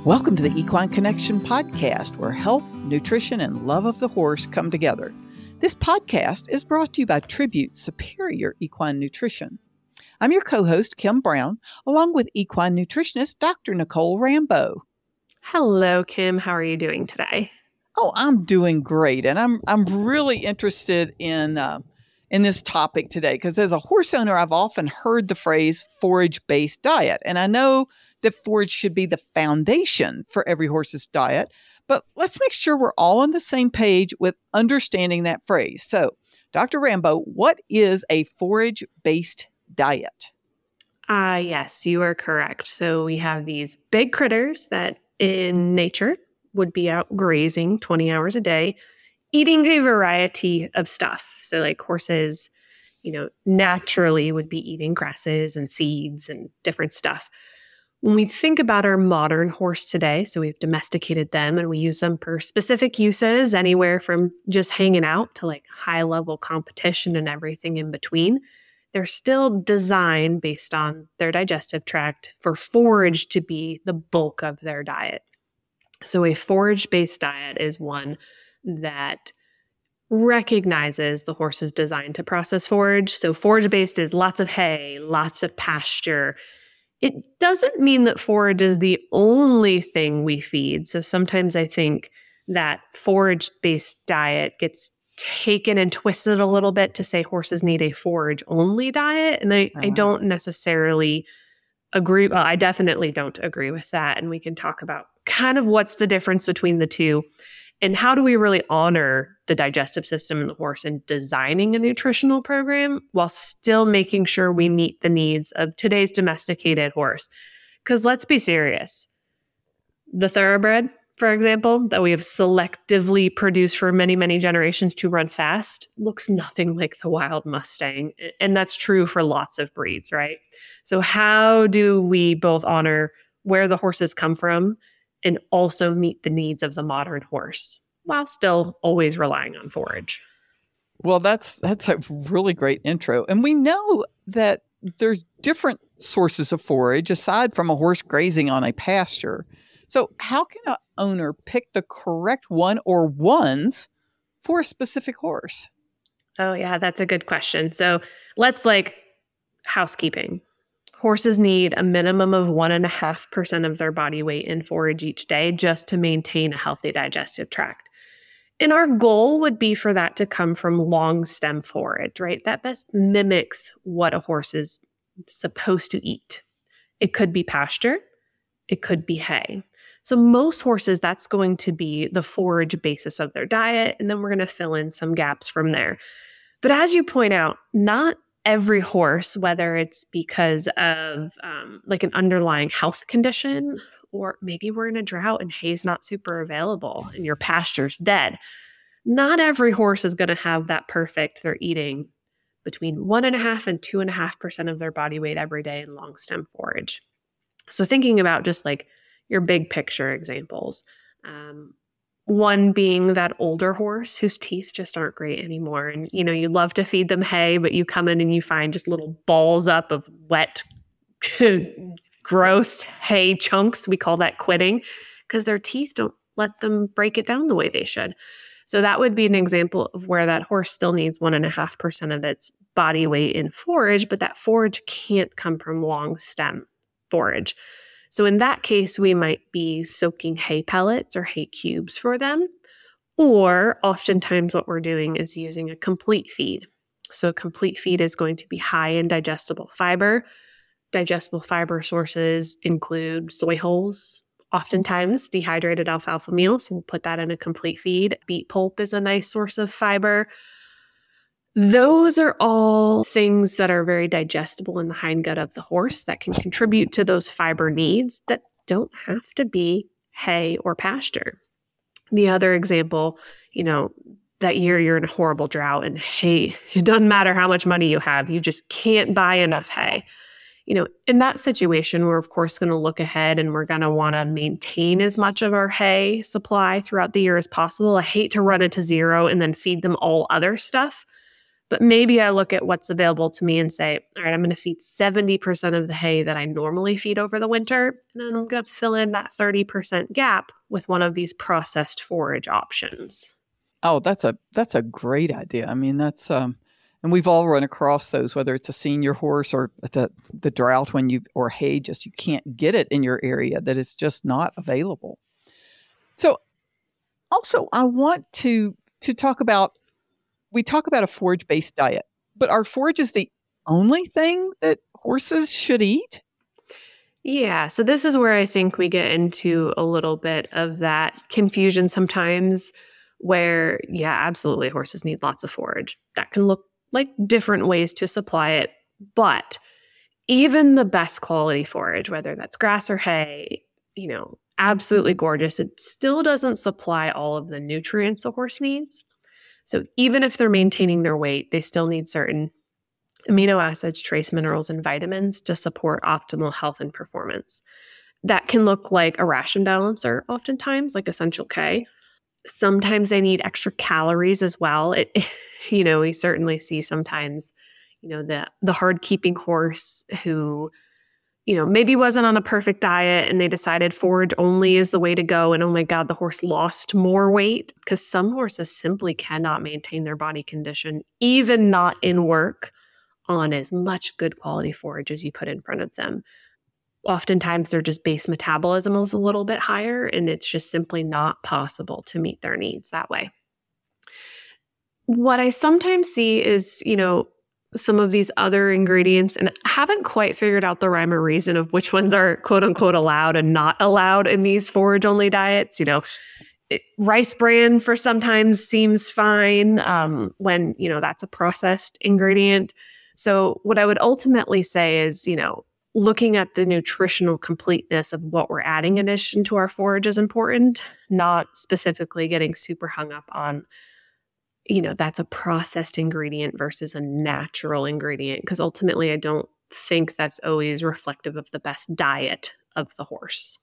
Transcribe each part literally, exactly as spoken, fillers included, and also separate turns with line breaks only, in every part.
Welcome to the Equine Connection podcast, where health, nutrition, and love of the horse come together. This podcast is brought to you by Tribute Superior Equine Nutrition. I'm your co-host, Kim Brown, along with equine nutritionist, Doctor Nicole Rambo.
Hello, Kim. How are you doing today?
Oh, I'm doing great, and I'm I'm really interested in uh, in this topic today because as a horse owner, I've often heard the phrase forage-based diet, and I know that forage should be the foundation for every horse's diet. But let's make sure we're all on the same page with understanding that phrase. So, Doctor Rambo, what is a forage-based diet?
Ah, uh, yes, you are correct. So we have these big critters that in nature would be out grazing twenty hours a day, eating a variety of stuff. So like horses, you know, naturally would be eating grasses and seeds and different stuff. When we think about our modern horse today, so we've domesticated them and we use them for specific uses, anywhere from just hanging out to like high level competition and everything in between. They're still designed based on their digestive tract for forage to be the bulk of their diet. So a forage-based diet is one that recognizes the horse is designed to process forage. So forage-based is lots of hay, lots of pasture. It doesn't mean that forage is the only thing we feed. So sometimes I think that forage-based diet gets taken and twisted a little bit to say horses need a forage-only diet. And I, I don't necessarily agree. Well, I definitely don't agree with that. And we can talk about kind of what's the difference between the two and how do we really honor the digestive system in the horse in designing a nutritional program while still making sure we meet the needs of today's domesticated horse. Because let's be serious. The thoroughbred, for example, that we have selectively produced for many, many generations to run fast looks nothing like the wild Mustang. And that's true for lots of breeds, right? So how do we both honor where the horses come from and also meet the needs of the modern horse while still always relying on forage?
Well, that's that's a really great intro. And we know that there's different sources of forage aside from a horse grazing on a pasture. So how can an owner pick the correct one or ones for a specific horse?
Oh, yeah, that's a good question. So let's like housekeeping. Horses need a minimum of one and a half percent of their body weight in forage each day just to maintain a healthy digestive tract. And our goal would be for that to come from long stem forage, right? That best mimics what a horse is supposed to eat. It could be pasture. It could be hay. So most horses, that's going to be the forage basis of their diet. And then we're going to fill in some gaps from there. But as you point out, not every horse, whether it's because of um, like an underlying health condition, or maybe we're in a drought and hay's not super available and your pasture's dead. Not every horse is going to have that perfect. They're eating between one and a half and two and a half percent of their body weight every day in long stem forage. So thinking about just like your big picture examples, um, one being that older horse whose teeth just aren't great anymore. And, you know, you love to feed them hay, but you come in and you find just little balls up of wet, gross hay chunks. We call that quitting because their teeth don't let them break it down the way they should. So that would be an example of where that horse still needs one and a half percent of its body weight in forage, but that forage can't come from long stem forage. So in that case, we might be soaking hay pellets or hay cubes for them. Or oftentimes what we're doing is using a complete feed. So a complete feed is going to be high in digestible fiber. Digestible fiber sources include soy hulls, oftentimes dehydrated alfalfa meal. So we'll put that in a complete feed. Beet pulp is a nice source of fiber. Those are all things that are very digestible in the hindgut of the horse that can contribute to those fiber needs that don't have to be hay or pasture. The other example, you know, that year you're in a horrible drought and hay, it doesn't matter how much money you have, you just can't buy enough hay. You know, in that situation, we're of course going to look ahead and we're going to want to maintain as much of our hay supply throughout the year as possible. I hate to run it to zero and then feed them all other stuff. But maybe I look at what's available to me and say, all right, I'm going to feed seventy percent of the hay that I normally feed over the winter. And then I'm going to fill in that thirty percent gap with one of these processed forage options.
Oh, that's a that's a great idea. I mean, that's um, and we've all run across those, whether it's a senior horse or the the drought when you or hay, just you can't get it in your area, that it's just not available. So, also, I want to to talk about. We talk about a forage-based diet, but are forages the only thing that horses should eat?
Yeah, so this is where I think we get into a little bit of that confusion sometimes where, yeah, absolutely, horses need lots of forage. That can look like different ways to supply it, but even the best quality forage, whether that's grass or hay, you know, absolutely gorgeous, it still doesn't supply all of the nutrients a horse needs. So even if they're maintaining their weight, they still need certain amino acids, trace minerals, and vitamins to support optimal health and performance. That can look like a ration balancer oftentimes, like Essential K. Sometimes they need extra calories as well. It, you know, we certainly see sometimes, you know, the the hard keeping horse who, you know, maybe wasn't on a perfect diet and they decided forage only is the way to go. And oh my God, the horse lost more weight, because some horses simply cannot maintain their body condition, even not in work, on as much good quality forage as you put in front of them. Oftentimes their just base metabolism is a little bit higher and it's just simply not possible to meet their needs that way. What I sometimes see is, you know, some of these other ingredients, and I haven't quite figured out the rhyme or reason of which ones are quote unquote allowed and not allowed in these forage only diets. You know, it, rice bran for sometimes seems fine um, when, you know, that's a processed ingredient. So what I would ultimately say is, you know, looking at the nutritional completeness of what we're adding in addition to our forage is important, not specifically getting super hung up on, you know, that's a processed ingredient versus a natural ingredient, because ultimately I don't think that's always reflective of the best diet of the horse.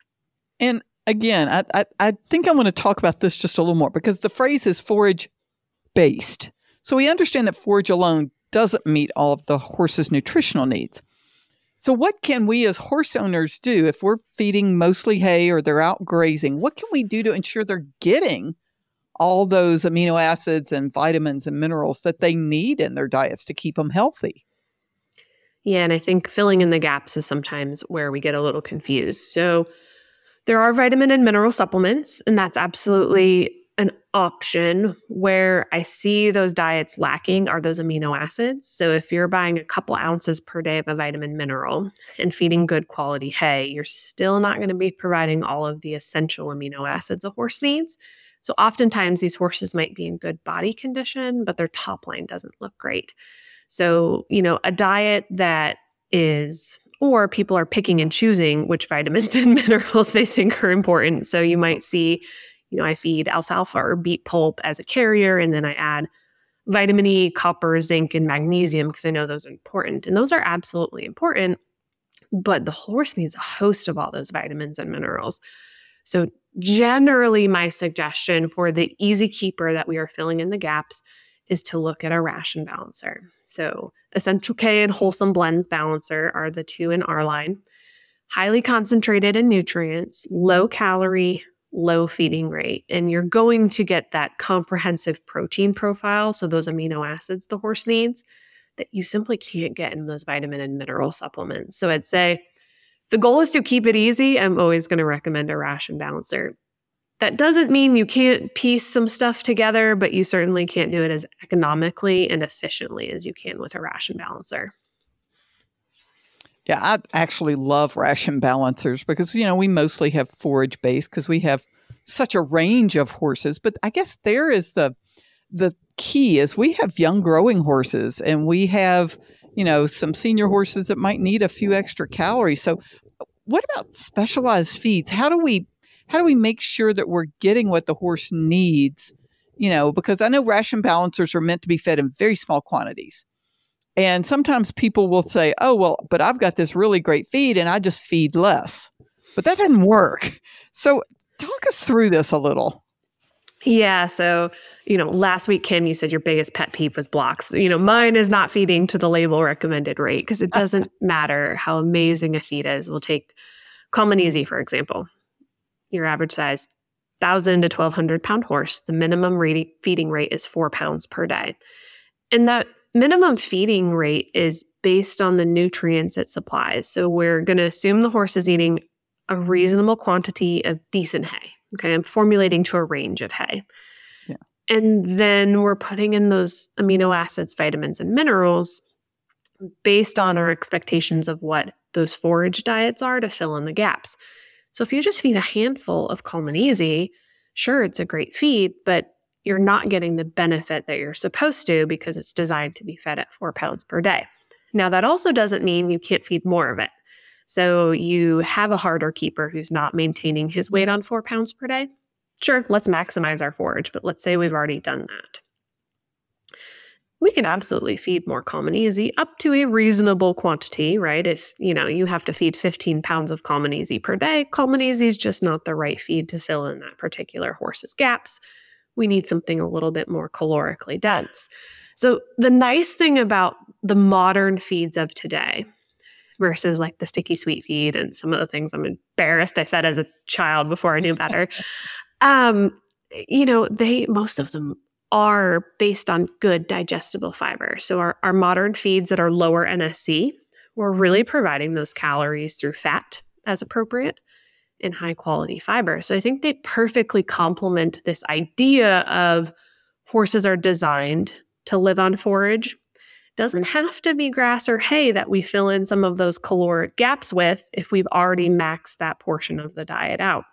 And again, I, I, I think I want to talk about this just a little more, because the phrase is forage based. So we understand that forage alone doesn't meet all of the horse's nutritional needs. So what can we as horse owners do if we're feeding mostly hay or they're out grazing? What can we do to ensure they're getting all those amino acids and vitamins and minerals that they need in their diets to keep them healthy?
Yeah, and I think filling in the gaps is sometimes where we get a little confused. So there are vitamin and mineral supplements, and that's absolutely an option. Where I see those diets lacking are those amino acids. So if you're buying a couple ounces per day of a vitamin mineral and feeding good quality hay, you're still not going to be providing all of the essential amino acids a horse needs. So oftentimes these horses might be in good body condition, but their top line doesn't look great. So, you know, a diet that is, or people are picking and choosing which vitamins and minerals they think are important. So you might see, you know, I feed alfalfa or beet pulp as a carrier, and then I add vitamin E, copper, zinc, and magnesium because I know those are important. And those are absolutely important, but the horse needs a host of all those vitamins and minerals. So generally, my suggestion for the easy keeper that we are filling in the gaps is to look at a ration balancer. So Essential K and Wholesome Blends Balancer are the two in our line. Highly concentrated in nutrients, low calorie, low feeding rate. And you're going to get that comprehensive protein profile, so those amino acids the horse needs, that you simply can't get in those vitamin and mineral supplements. So I'd say if the goal is to keep it easy, I'm always going to recommend a ration balancer. That doesn't mean you can't piece some stuff together, but you certainly can't do it as economically and efficiently as you can with a ration balancer.
Yeah, I actually love ration balancers because, you know, we mostly have forage based because we have such a range of horses. But I guess there is the the key is we have young growing horses and we have, you know, some senior horses that might need a few extra calories. So what about specialized feeds? How do we How do we make sure that we're getting what the horse needs? You know, because I know ration balancers are meant to be fed in very small quantities. And sometimes people will say, oh, well, but I've got this really great feed and I just feed less. But that doesn't work. So talk us through this a little.
Yeah. So, you know, last week, Kim, you said your biggest pet peeve was blocks. You know, mine is not feeding to the label recommended rate because it doesn't matter how amazing a feed is. We'll take Common-Easy, for example. Your average size, one thousand to twelve hundred pound horse, the minimum re- feeding rate is four pounds per day. And that minimum feeding rate is based on the nutrients it supplies. So we're going to assume the horse is eating a reasonable quantity of decent hay. Okay, I'm formulating to a range of hay.
Yeah.
And then we're putting in those amino acids, vitamins, and minerals based on our expectations of what those forage diets are to fill in the gaps. So if you just feed a handful of Common-Easy, sure, it's a great feed, but you're not getting the benefit that you're supposed to because it's designed to be fed at four pounds per day. Now, that also doesn't mean you can't feed more of it. So you have a harder keeper who's not maintaining his weight on four pounds per day. Sure, let's maximize our forage, but let's say we've already done that. We can absolutely feed more Common-Easy up to a reasonable quantity, right? If, you know, you have to feed fifteen pounds of Common-Easy per day, Common-Easy is just not the right feed to fill in that particular horse's gaps. We need something a little bit more calorically dense. So the nice thing about the modern feeds of today versus like the sticky sweet feed and some of the things I'm embarrassed I fed as a child before I knew better. um, you know, they, most of them are based on good digestible fiber. So our, our modern feeds that are lower N S C, we're really providing those calories through fat as appropriate and high quality fiber. So I think they perfectly complement this idea of horses are designed to live on forage. Doesn't have to be grass or hay that we fill in some of those caloric gaps with if we've already maxed that portion of the diet out.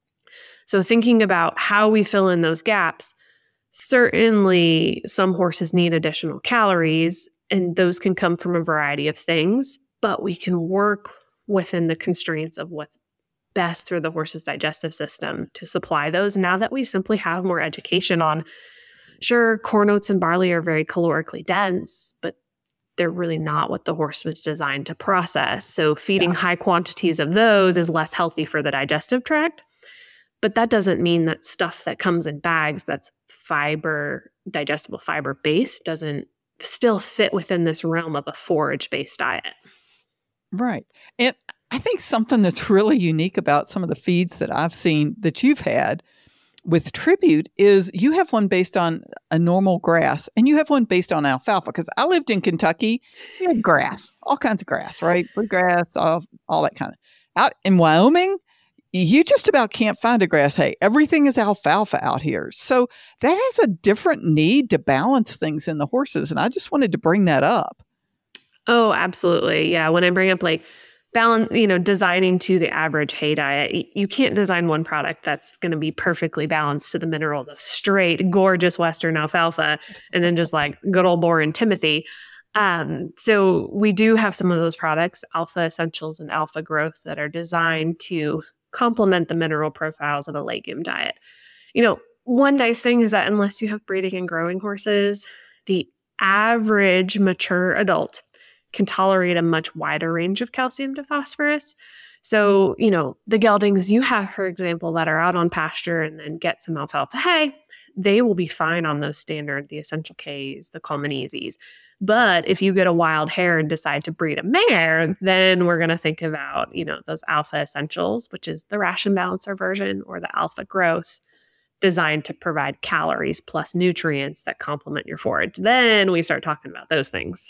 So thinking about how we fill in those gaps, certainly some horses need additional calories, and those can come from a variety of things, but we can work within the constraints of what's best through the horse's digestive system to supply those now that we simply have more education on. Sure, corn, oats, and barley are very calorically dense, but they're really not what the horse was designed to process. So feeding yeah. high quantities of those is less healthy for the digestive tract. But that doesn't mean that stuff that comes in bags that's fiber, digestible fiber based doesn't still fit within this realm of a forage-based diet.
Right. And I think something that's really unique about some of the feeds that I've seen that you've had with Tribute is you have one based on a normal grass and you have one based on alfalfa. Because I lived in Kentucky, we had grass, all kinds of grass, right? Bluegrass, all, all that kind of. Out in Wyoming, you just about can't find a grass hay. Everything is alfalfa out here. So that has a different need to balance things in the horses. And I just wanted to bring that up.
Oh, absolutely. Yeah. When I bring up like balance, you know, designing to the average hay diet, you can't design one product that's going to be perfectly balanced to the mineral of straight, gorgeous Western alfalfa, and then just like good old boring Timothy. Um, so we do have some of those products, Alpha Essentials and Alpha Growth, that are designed to complement the mineral profiles of a legume diet. You know, one nice thing is that unless you have breeding and growing horses, the average mature adult can tolerate a much wider range of calcium to phosphorus. So, you know, the geldings you have, for example, that are out on pasture and then get some alfalfa hay, they will be fine on those standard, the Essential Ks, the Common-Easies. But if you get a wild hare and decide to breed a mare, then we're going to think about, you know, those Alpha Essentials, which is the ration balancer version, or the Alpha Growth, designed to provide calories plus nutrients that complement your forage. Then we start talking about those things.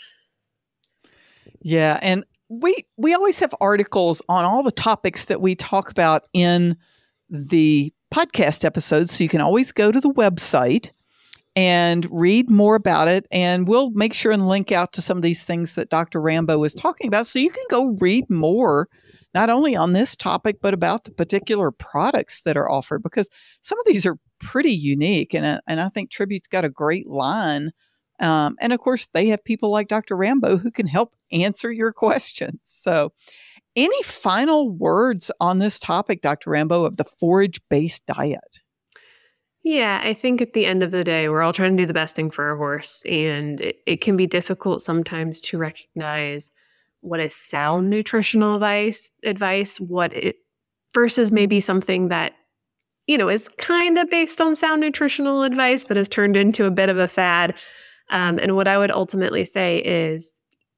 Yeah, and we we always have articles on all the topics that we talk about in the podcast episodes, so you can always go to the website and read more about it, and we'll make sure and link out to some of these things that Doctor Rambo was talking about, so you can go read more, not only on this topic, but about the particular products that are offered, because some of these are pretty unique, and, uh, and I think Tribute's got a great line. Um, and of course, they have people like Doctor Rambo who can help answer your questions. So any final words on this topic, Doctor Rambo, of the forage-based diet?
Yeah, I think at the end of the day, we're all trying to do the best thing for our horse. And it, it can be difficult sometimes to recognize what is sound nutritional advice, advice, what it versus maybe something that you know, is kind of based on sound nutritional advice, but has turned into a bit of a fad. Um, and what I would ultimately say is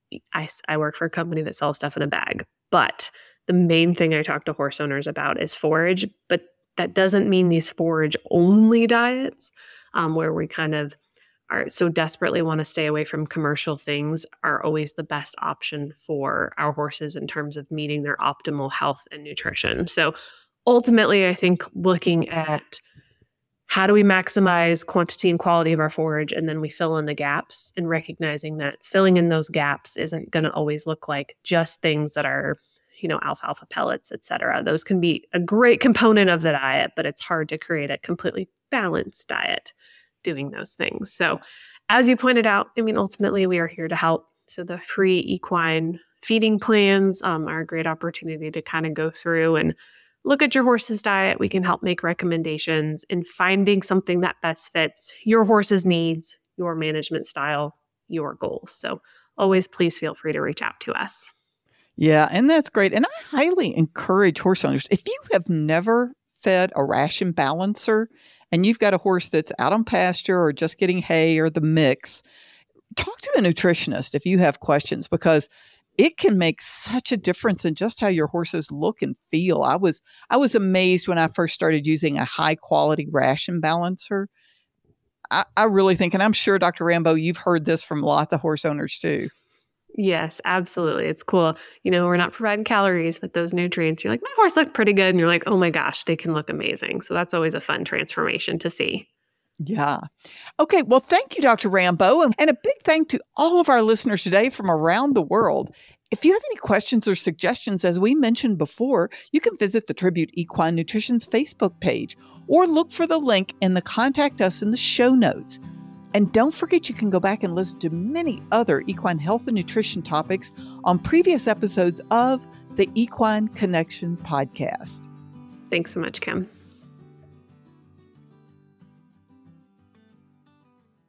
I, I work for a company that sells stuff in a bag, but the main thing I talk to horse owners about is forage, but that doesn't mean these forage only diets um, where we kind of are so desperately want to stay away from commercial things are always the best option for our horses in terms of meeting their optimal health and nutrition. So ultimately, I think looking at how do we maximize quantity and quality of our forage, and then we fill in the gaps, and recognizing that filling in those gaps isn't going to always look like just things that are, you know, alfalfa pellets, et cetera. Those can be a great component of the diet, but it's hard to create a completely balanced diet doing those things. So as you pointed out, I mean, ultimately we are here to help. So the free equine feeding plans um, are a great opportunity to kind of go through and look at your horse's diet. We can help make recommendations in finding something that best fits your horse's needs, your management style, your goals. So always please feel free to reach out to us.
Yeah, and that's great. And I highly encourage horse owners, if you have never fed a ration balancer and you've got a horse that's out on pasture or just getting hay or the mix, talk to a nutritionist if you have questions, because it can make such a difference in just how your horses look and feel. I was I was amazed when I first started using a high quality ration balancer. I, I really think, and I'm sure Doctor Rambo, you've heard this from lots of horse owners too.
Yes, absolutely. It's cool. You know, we're not providing calories, but those nutrients, you're like, my horse looked pretty good. And you're like, oh my gosh, they can look amazing. So that's always a fun transformation to see.
Yeah. Okay. Well, thank you, Doctor Rambo. And, and a big thank to all of our listeners today from around the world. If you have any questions or suggestions, as we mentioned before, you can visit the Tribute Equine Nutrition's Facebook page or look for the link in the Contact Us in the show notes. And don't forget, you can go back and listen to many other equine health and nutrition topics on previous episodes of the Equine Connection podcast.
Thanks so much, Kim.